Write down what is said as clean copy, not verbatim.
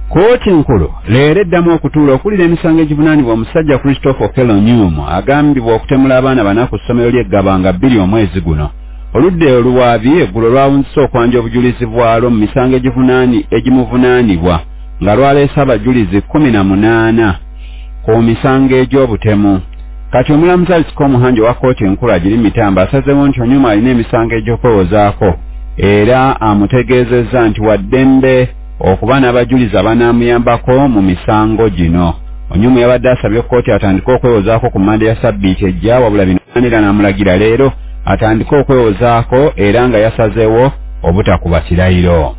Kooti nkulu leero eddamu okutuula okulira emisango egivunaanibwa omusajja Christopher Okello Nyumu agambibwa okutemula abaana bana ku ssomero ly'Eggabanga 2 omwezi guno. Oludde oluwaabi eggulo lwawunzise okwanja obujulizi bwalwo mu misango egimuvunaanibwa nga lwaleese abajulizi 18 ku misango egy'obutemu. Kati omulamuzi Alisiko Omuhanjo wa kkooti enkulu agiri Mitamba asazeewo nti Onyuma alina emisango egy'okwewozaako era amutegeezezza nti waddembe okuba n'abajulizi abanaamuyambako mu misango gino. Onyuma yabadde asabye kkooti atandike okwewozaako ku Mmande ya Ssabbiiti ejja wabula bino n'amulagira leero atandike okwewozaako era nga yasazeewo obutakuba kirayiro.